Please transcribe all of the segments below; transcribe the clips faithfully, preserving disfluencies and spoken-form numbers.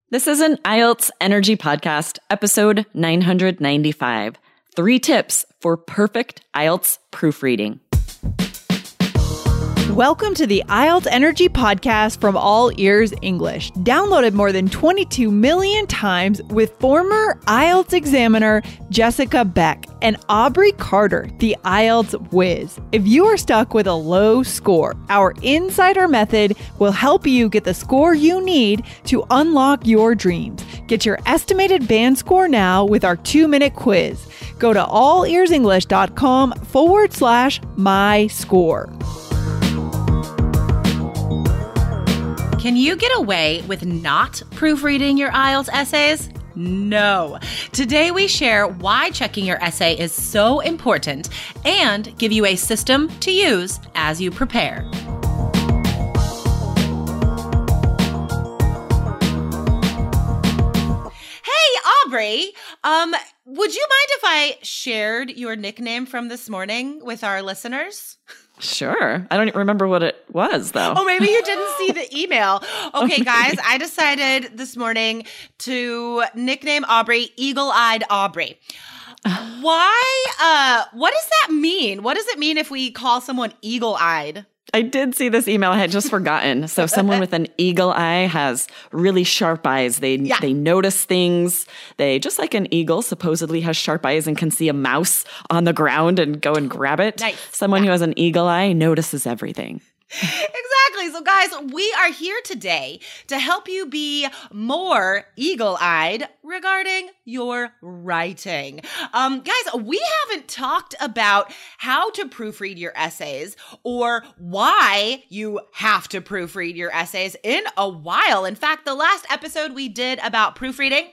This is an I E L T S Energy Podcast, episode nine hundred ninety-five. Three tips for perfect I E L T S proofreading. Welcome to the I E L T S Energy Podcast from All Ears English, downloaded more than twenty-two million times with former I E L T S examiner Jessica Beck and Aubrey Carter, the I E L T S whiz. If you are stuck with a low score, our Insider Method will help you get the score you need to unlock your dreams. Get your estimated band score now with our two-minute quiz. Go to allearsenglish.com forward slash my score. Can you get away with not proofreading your I E L T S essays? No. Today we share why checking your essay is so important and give you a system to use as you prepare. Hey, Aubrey, um, would you mind if I shared your nickname from this morning with our listeners? Sure. I don't even remember what it was, though. Oh, maybe you didn't see the email. Okay, guys, I decided this morning to nickname Aubrey Eagle-Eyed Aubrey. Why? Uh, what does that mean? What does it mean if we call someone eagle-eyed? I did see this email. I had just forgotten. So someone with an eagle eye has really sharp eyes. They Yeah. they notice things. They, just like an eagle supposedly has sharp eyes and can see a mouse on the ground and go and grab it. Nice. Someone Yeah. who has an eagle eye notices everything. Exactly. So, guys, we are here today to help you be more eagle-eyed regarding your writing. Um, guys, we haven't talked about how to proofread your essays or why you have to proofread your essays in a while. In fact, the last episode we did about proofreading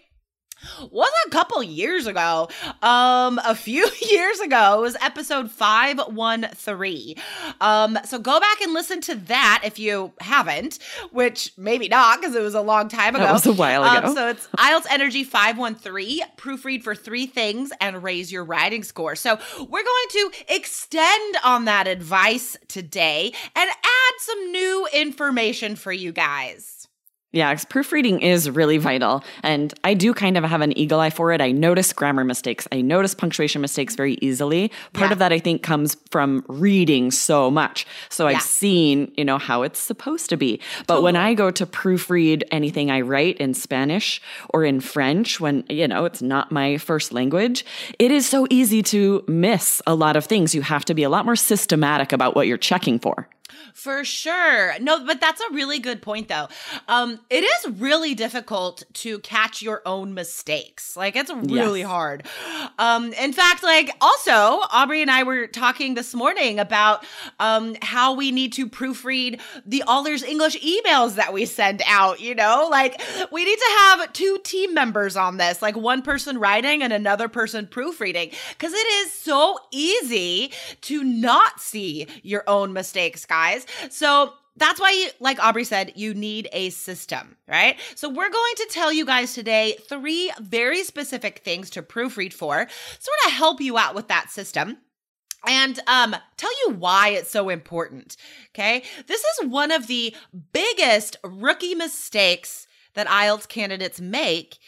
was a couple years ago. Um, a few years ago. It was episode five one three. Um, so go back and listen to that if you haven't, which maybe not because it was a long time ago. That was a while ago. Um, so it's I E L T S Energy five one three, proofread for three things and raise your writing score. So we're going to extend on that advice today and add some new information for you guys. Yeah, 'cause proofreading is really vital. And I do kind of have an eagle eye for it. I notice grammar mistakes. I notice punctuation mistakes very easily. Part Yeah. of that, I think, comes from reading so much. So Yeah. I've seen, you know, how it's supposed to be. But when I go to proofread anything I write in Spanish or in French, when, you know, it's not my first language, it is so easy to miss a lot of things. You have to be a lot more systematic about what you're checking for. For sure. No, but that's a really good point, though. Um, it is really difficult to catch your own mistakes. Like, it's really Yes. hard. Um, in fact, like, also, Aubrey and I were talking this morning about um, how we need to proofread the All Ears English emails that we send out, you know? Like, we need to have two team members on this, like one person writing and another person proofreading, because it is so easy to not see your own mistakes, guys. So that's why, you, like Aubrey said, you need a system, right? So we're going to tell you guys today three very specific things to proofread for, sort of help you out with that system. And um, tell you why it's so important, okay? This is one of the biggest rookie mistakes that I E L T S candidates make,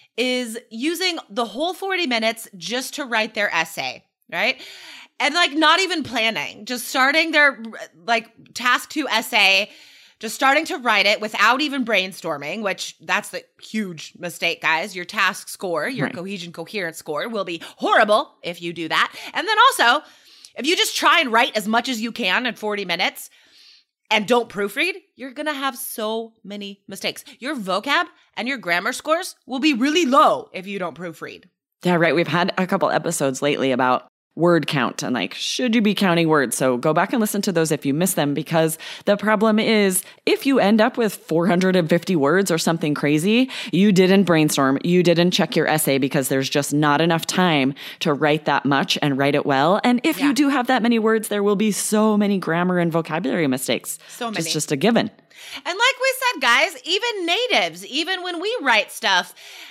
is using the whole forty minutes just to write their essay, right? And like not even planning, just starting their like task two essay, just starting to write it without even brainstorming, which that's the huge mistake, guys. Your task score, your Right. cohesion coherence score will be horrible if you do that. And then also, if you just try and write as much as you can in forty minutes and don't proofread, you're going to have so many mistakes. Your vocab and your grammar scores will be really low if you don't proofread. Yeah, right. We've had a couple episodes lately about word count and like, should you be counting words? So go back and listen to those if you miss them, because the problem is if you end up with four hundred fifty words or something crazy, you didn't brainstorm, you didn't check your essay because there's just not enough time to write that much and write it well. And if Yeah. you do have that many words, there will be so many grammar and vocabulary mistakes. So many. It's just a given. And like we said, guys, even natives, even when we write stuff,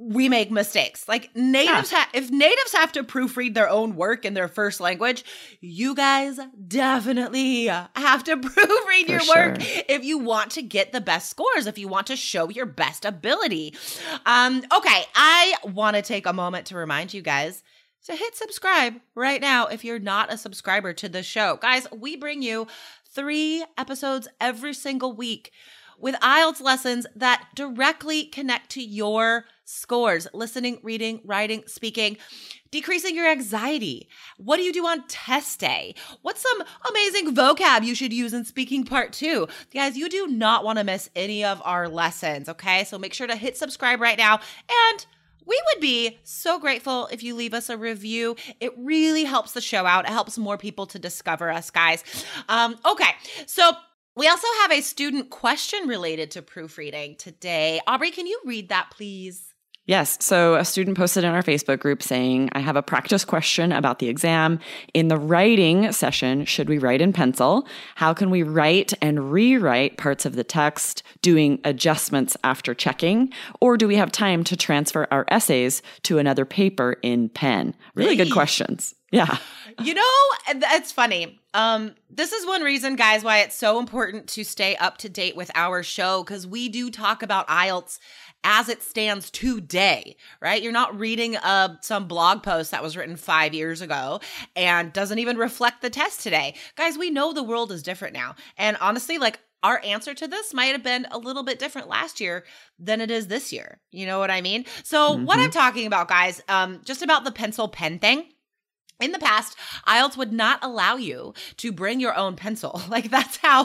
we make mistakes. Like natives, yeah. ha- if natives have to proofread their own work in their first language, you guys definitely have to proofread For your sure. work if you want to get the best scores, if you want to show your best ability. Um, okay, I want to take a moment to remind you guys to hit subscribe right now if you're not a subscriber to the show. Guys, we bring you three episodes every single week with I E L T S lessons that directly connect to your scores, listening, reading, writing, speaking, decreasing your anxiety. What do you do on test day? What's some amazing vocab you should use in speaking part two? Guys, you do not want to miss any of our lessons, okay? So make sure to hit subscribe right now, and we would be so grateful if you leave us a review. It really helps the show out. It helps more people to discover us, guys. Um, okay, so we also have a student question related to proofreading today. Aubrey, can you read that, please? Yes. So a student posted in our Facebook group saying, I have a practice question about the exam. In the writing session, should we write in pencil? How can we write and rewrite parts of the text, doing adjustments after checking? Or do we have time to transfer our essays to another paper in pen? Really good questions. Yeah. You know, it's funny. Um, this is one reason, guys, why it's so important to stay up to date with our show, because we do talk about I E L T S as it stands today, right? You're not reading uh, some blog post that was written five years ago and doesn't even reflect the test today. Guys, we know the world is different now. And honestly, like, our answer to this might have been a little bit different last year than it is this year. You know what I mean? So mm-hmm. what I'm talking about, guys, um, just about the pencil pen thing. In the past, I E L T S would not allow you to bring your own pencil. Like, that's how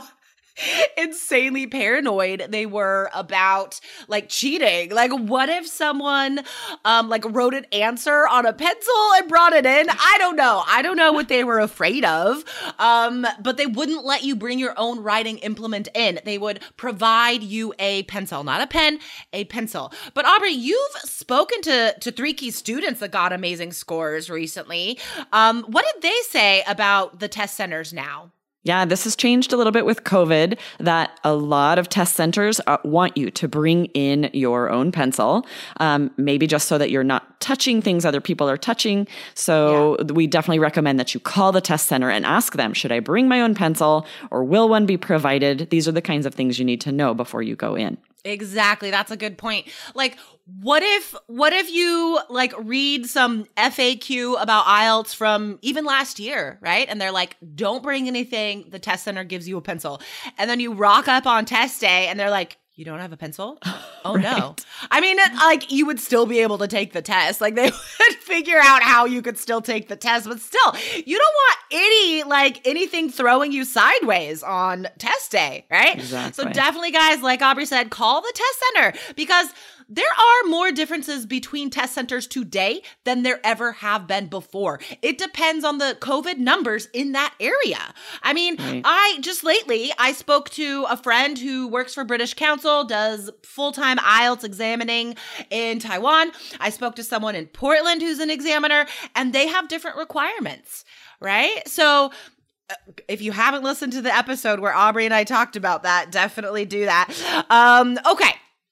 insanely paranoid they were about like cheating. Like, what if someone um like wrote an answer on a pencil and brought it in? I don't know. I don't know what they were afraid of. Um, but they wouldn't let you bring your own writing implement in. They would provide you a pencil, not a pen, a pencil. But Aubrey, you've spoken to to three key students that got amazing scores recently. Um, what did they say about the test centers now? Yeah, this has changed a little bit with COVID, that a lot of test centers uh, want you to bring in your own pencil, um, maybe just so that you're not touching things other people are touching. So yeah. we definitely recommend that you call the test center and ask them, should I bring my own pencil or will one be provided? These are the kinds of things you need to know before you go in. Exactly. That's a good point. Like, what if, what if you like read some F A Q about I E L T S from even last year, right? And they're like, don't bring anything. The test center gives you a pencil. And then you rock up on test day and they're like, you don't have a pencil? Oh, right. No. I mean, it, like, you would still be able to take the test. Like, they would figure out how you could still take the test. But still, you don't want any, like, anything throwing you sideways on test day, right? Exactly. So definitely, guys, like Aubrey said, call the test center, because there are more differences between test centers today than there ever have been before. It depends on the COVID numbers in that area. I mean, right. I just lately, I spoke to a friend who works for British Council, does full-time I E L T S examining in Taiwan. I spoke to someone in Portland who's an examiner, and they have different requirements, right? So if you haven't listened to the episode where Aubrey and I talked about that, definitely do that. Um, okay.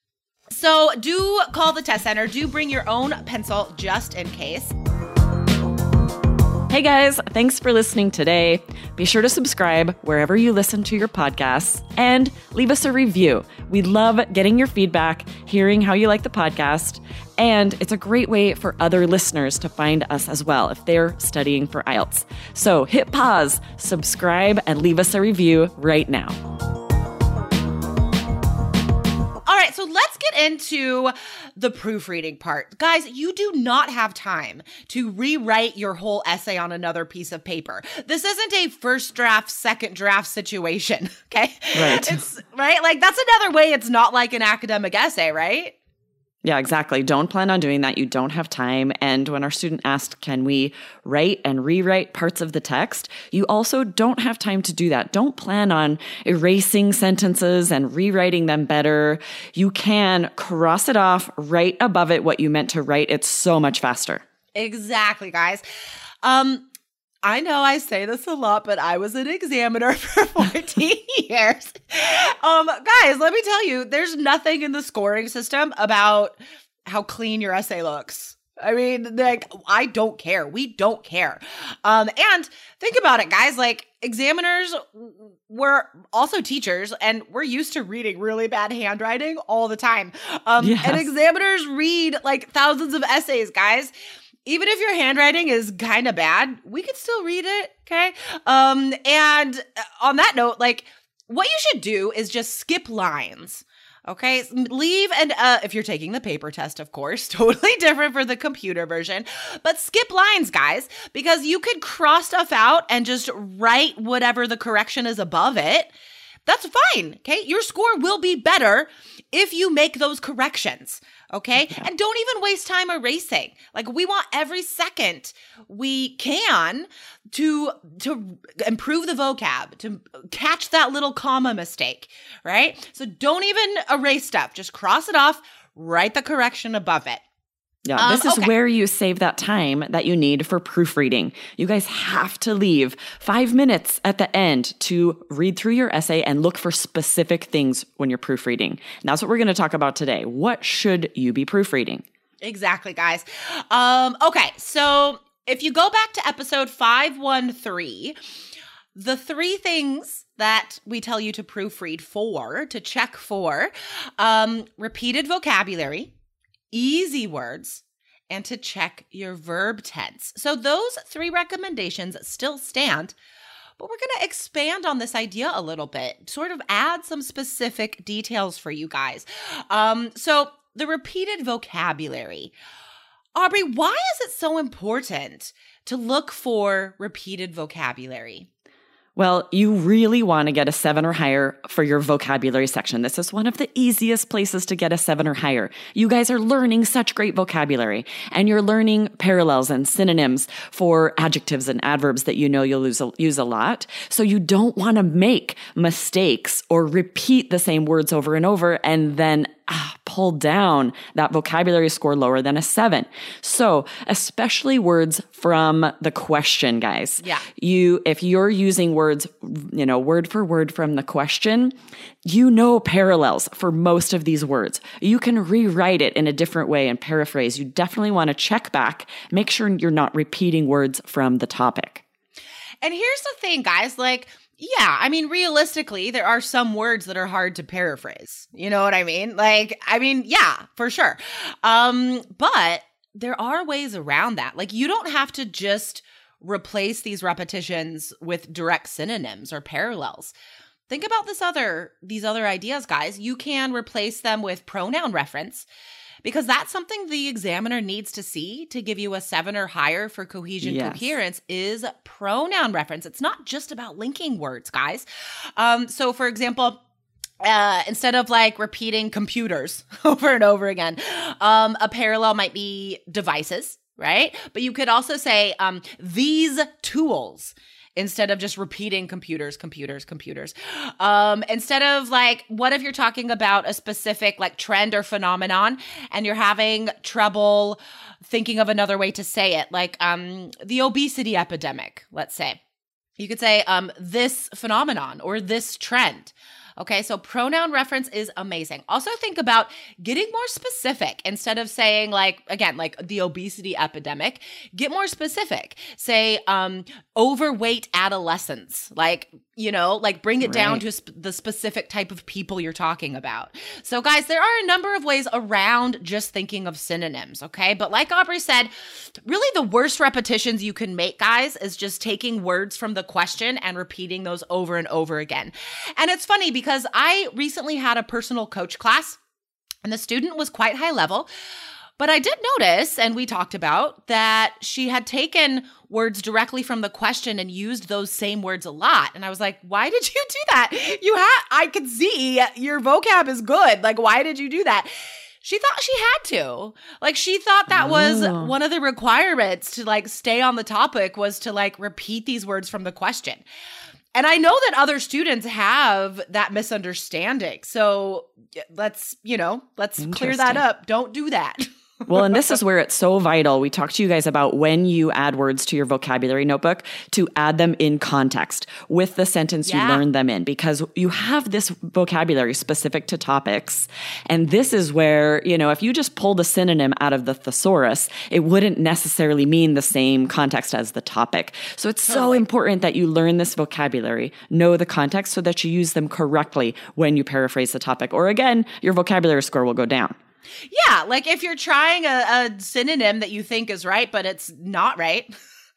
So do call the test center. Do bring your own pencil just in case. Hey guys, thanks for listening today. Be sure to subscribe wherever you listen to your podcasts and leave us a review. We love getting your feedback, hearing how you like the podcast, and it's a great way for other listeners to find us as well if they're studying for I E L T S. So hit pause, subscribe, and leave us a review right now. All right, so let's get into the proofreading part. Guys, you do not have time to rewrite your whole essay on another piece of paper. This isn't a first draft, second draft situation, okay? Right. It's right? Like, that's another way it's not like an academic essay, right? Yeah, exactly. Don't plan on doing that. You don't have time. And when our student asked, can we write and rewrite parts of the text? You also don't have time to do that. Don't plan on erasing sentences and rewriting them better. You can cross it off right above it what you meant to write. It's so much faster. Exactly, guys. Um, I know I say this a lot, but I was an examiner for fourteen years. Um, guys, let me tell you, there's nothing in the scoring system about how clean your essay looks. I mean, like, I don't care. We don't care. Um, and think about it, guys. Like, examiners were also teachers, and we're used to reading really bad handwriting all the time. Um, yes. And examiners read, like, thousands of essays, guys. Even if your handwriting is kind of bad, we can still read it, okay? Um, and on that note, like, what you should do is just skip lines. Okay, leave and uh, if you're taking the paper test, of course, totally different for the computer version, but skip lines, guys, because you could cross stuff out and just write whatever the correction is above it. That's fine, okay? Your score will be better if you make those corrections, okay? Yeah. And don't even waste time erasing. Like, we want every second we can to to improve the vocab, to catch that little comma mistake, right? So don't even erase stuff. Just cross it off, write the correction above it. Yeah, um, this is okay. where you save that time that you need for proofreading. You guys have to leave five minutes at the end to read through your essay and look for specific things when you're proofreading. And that's what we're going to talk about today. What should you be proofreading? Exactly, guys. Um, okay, so if you go back to episode five one three, the three things that we tell you to proofread for, to check for, um, repeated vocabulary, easy words, and to check your verb tense. So those three recommendations still stand, but we're going to expand on this idea a little bit, sort of add some specific details for you guys. Um, so the repeated vocabulary. Aubrey, why is it so important to look for repeated vocabulary? Well, you really want to get a seven or higher for your vocabulary section. This is one of the easiest places to get a seven or higher. You guys are learning such great vocabulary, and you're learning parallels and synonyms for adjectives and adverbs that you know you'll use a, use a lot. So you don't want to make mistakes or repeat the same words over and over and then ah, pull down that vocabulary score lower than a seven. So especially words from the question, guys. Yeah. You, if you're using words, you know, word for word from the question, you know parallels for most of these words. You can rewrite it in a different way and paraphrase. You definitely want to check back, make sure you're not repeating words from the topic. And here's the thing, guys, like, yeah, I mean, realistically, there are some words that are hard to paraphrase. You know what I mean? Like, I mean, yeah, for sure. Um, but there are ways around that. Like, you don't have to just replace these repetitions with direct synonyms or parallels. Think about this other, these other ideas, guys. You can replace them with pronoun reference, because that's something the examiner needs to see to give you a seven or higher for cohesion yes. coherence is pronoun reference. It's not just about linking words, guys. Um, so for example, uh, instead of like repeating computers over and over again, um, a parallel might be devices, right? But you could also say um, these tools, instead of just repeating computers, computers, computers. Um, instead of like, what if you're talking about a specific like trend or phenomenon and you're having trouble thinking of another way to say it, like um, the obesity epidemic, let's say. You could say um, this phenomenon or this trend. Okay, so pronoun reference is amazing. Also think about getting more specific. Instead of saying like, again, like the obesity epidemic, get more specific. Say um, overweight adolescents, like, you know, like bring it right. down to sp- the specific type of people you're talking about. So guys, there are a number of ways around just thinking of synonyms, okay? But like Aubrey said, really the worst repetitions you can make, guys, is just taking words from the question and repeating those over and over again. And it's funny because I recently had a personal coach class and the student was quite high level. But I did notice, and we talked about, that she had taken words directly from the question and used those same words a lot. And I was like, why did you do that? You had, I could see your vocab is good. Like, why did you do that? She thought she had to. Like, she thought that was oh. one of the requirements to, like, stay on the topic was to, like, repeat these words from the question. And I know that other students have that misunderstanding. So let's, you know, let's clear that up. Don't do that. Well, and this is where it's so vital. We talked to you guys about when you add words to your vocabulary notebook to add them in context with the sentence Yeah. you learned them in, because you have this vocabulary specific to topics. And this is where, you know, if you just pulled a synonym out of the thesaurus, it wouldn't necessarily mean the same context as the topic. So it's so Totally. important that you learn this vocabulary, know the context so that you use them correctly when you paraphrase the topic. Or again, your vocabulary score will go down. Yeah, like if you're trying a, a synonym that you think is right, but it's not right,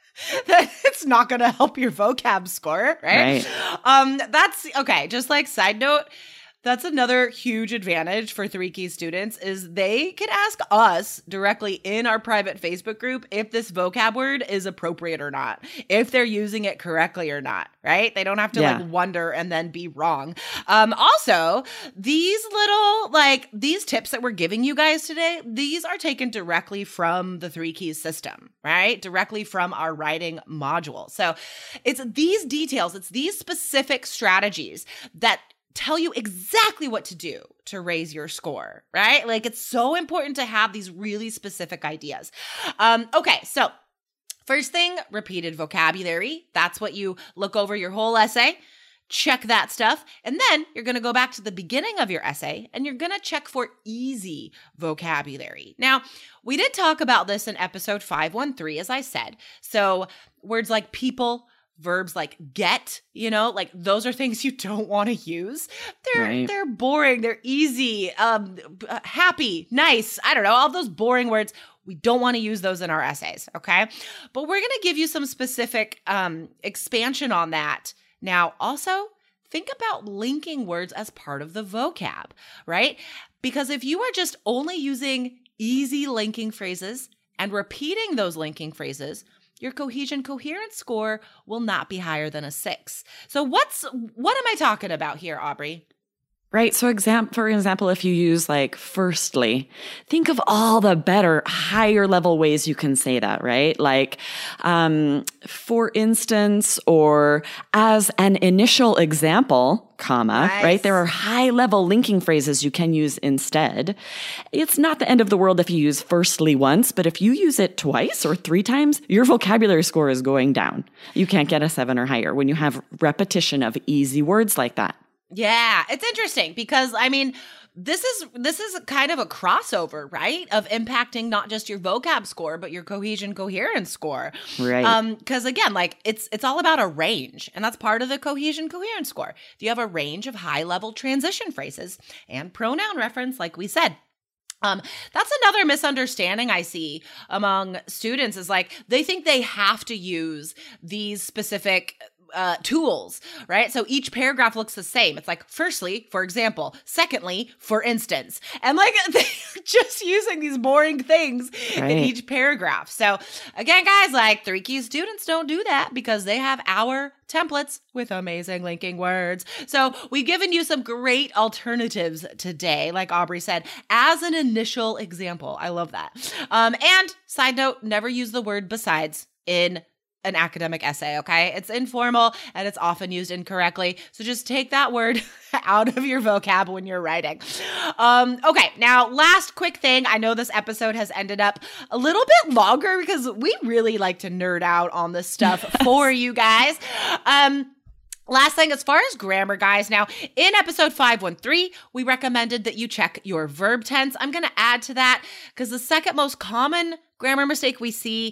then it's not going to help your vocab score, right? Right. Um, that's okay. Just like side note, that's another huge advantage for Three Keys students is they can ask us directly in our private Facebook group if this vocab word is appropriate or not, if they're using it correctly or not, right? They don't have to Yeah. like wonder and then be wrong. Um, also, these little, like these tips that we're giving you guys today, these are taken directly from the Three Keys system, right? Directly from our writing module. So it's these details, it's these specific strategies that tell you exactly what to do to raise your score, right? Like it's so important to have these really specific ideas. Um, okay, so first thing, repeated vocabulary. That's what you look over your whole essay, check that stuff, and then you're going to go back to the beginning of your essay and you're going to check for easy vocabulary. Now, we did talk about this in episode five one three, as I said. So words like people, verbs like get, you know, like those are things you don't want to use. They're Right. they're boring, they're easy, um uh, happy, nice, I don't know, all those boring words. We don't want to use those in our essays, okay? But we're going to give you some specific um expansion on that. Now, also, think about linking words as part of the vocab, right? Because if you are just only using easy linking phrases and repeating those linking phrases, your cohesion coherence score will not be higher than a six. So what's what am I talking about here, Aubrey? Right. So exam- for example, if you use like firstly, think of all the better, higher level ways you can say that, right? Like, um, for instance, or as an initial example, comma, Nice. right? There are high level linking phrases you can use instead. It's not the end of the world if you use firstly once, but if you use it twice or three times, your vocabulary score is going down. You can't get a seven or higher when you have repetition of easy words like that. Yeah, it's interesting because I mean, this is this is kind of a crossover, right? Of impacting not just your vocab score, but your cohesion coherence score. Right. Um, because again, like it's it's all about a range, and that's part of the cohesion coherence score. If you have a range of high level transition phrases and pronoun reference, like we said. Um, that's another misunderstanding I see among students is like they think they have to use these specific uh, tools, right? So each paragraph looks the same. It's like, firstly, for example, secondly, for instance, and like they're just using these boring things Right. in each paragraph. So again, guys, like Three Keys students don't do that because they have our templates with amazing linking words. So we've given you some great alternatives today, like Aubrey said, as an initial example. I love that. Um, and side note, never use the word besides in an academic essay, okay? It's informal and it's often used incorrectly. So just take that word out of your vocab when you're writing. Um, okay, now last quick thing. I know this episode has ended up a little bit longer because we really like to nerd out on this stuff for you guys. Um, Last thing, as far as grammar, guys, now in episode five one three, we recommended that you check your verb tense. I'm going to add to that because the second most common grammar mistake we see,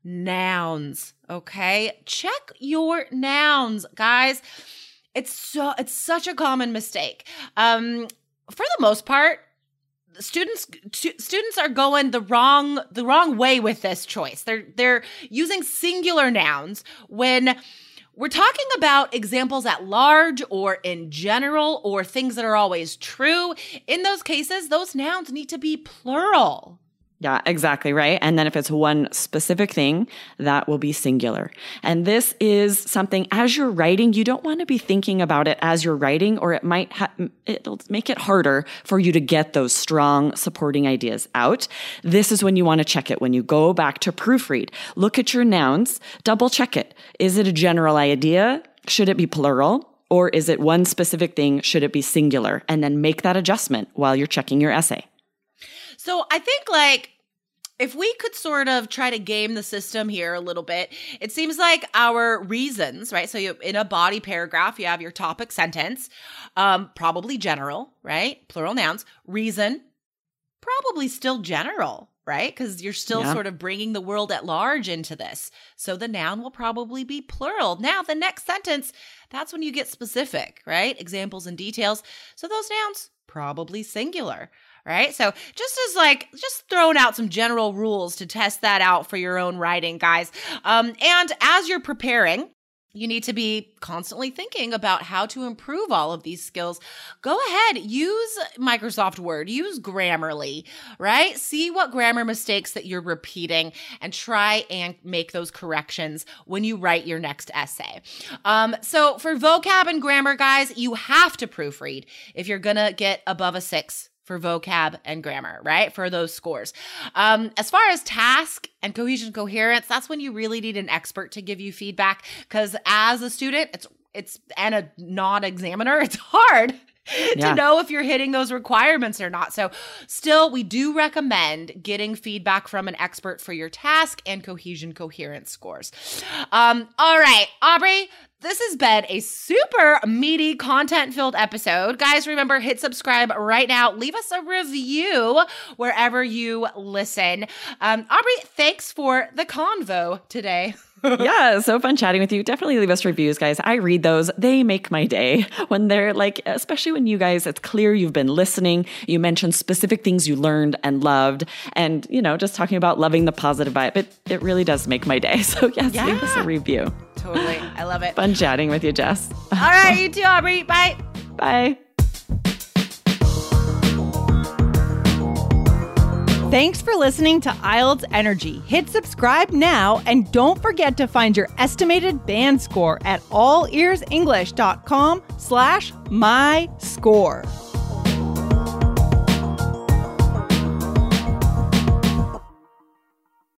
nouns, okay? Check your nouns, guys. It's so it's such a common mistake. Um, for the most part, students stu- students are going the wrong the wrong way with this choice. They're they're using singular nouns when we're talking about examples at large or in general or things that are always true. In those cases, those nouns need to be plural. Yeah, exactly right. And then if it's one specific thing, that will be singular. And this is something as you're writing, you don't want to be thinking about it as you're writing, or it might ha- it'll make it harder for you to get those strong supporting ideas out. This is when you want to check it. When you go back to proofread, look at your nouns, double check it. Is it a general idea? Should it be plural? Or is it one specific thing? Should it be singular? And then make that adjustment while you're checking your essay. So I think like if we could sort of try to game the system here a little bit, it seems like our reasons, right? So you, in a body paragraph, you have your topic sentence, um, probably general, right? Plural nouns. Reason, probably still general, right? Because you're still yeah. sort of bringing the world at large into this. So the noun will probably be plural. Now, the next sentence, that's when you get specific, right? Examples and details. So those nouns, probably singular. Right? So just as like, just throwing out some general rules to test that out for your own writing, guys. Um, and as you're preparing, you need to be constantly thinking about how to improve all of these skills. Go ahead, use Microsoft Word, use Grammarly, right? See what grammar mistakes that you're repeating and try and make those corrections when you write your next essay. Um, so for vocab and grammar, guys, you have to proofread if you're gonna get above a six for vocab and grammar, right? For those scores. Um, as far as task and cohesion coherence, that's when you really need an expert to give you feedback, because as a student, it's it's and a non-examiner, it's hard yeah. to know if you're hitting those requirements or not. So still, we do recommend getting feedback from an expert for your task and cohesion coherence scores. Um, all right, Aubrey, this has been a super meaty, content-filled episode. Guys, remember, hit subscribe right now. Leave us a review wherever you listen. Um, Aubrey, thanks for the convo today. Yeah, so fun chatting with you. Definitely leave us reviews, guys. I read those. They make my day when they're like, especially when you guys, it's clear you've been listening. You mentioned specific things you learned and loved. And, you know, just talking about loving the positive vibe. It, it really does make my day. So yes, yeah. leave us a review. Totally. I love it. Fun chatting with you, Jess. All right, you too, Aubrey. Bye. Bye. Thanks for listening to I E L T S Energy. Hit subscribe now and don't forget to find your estimated band score at allearsenglish.com slash my score.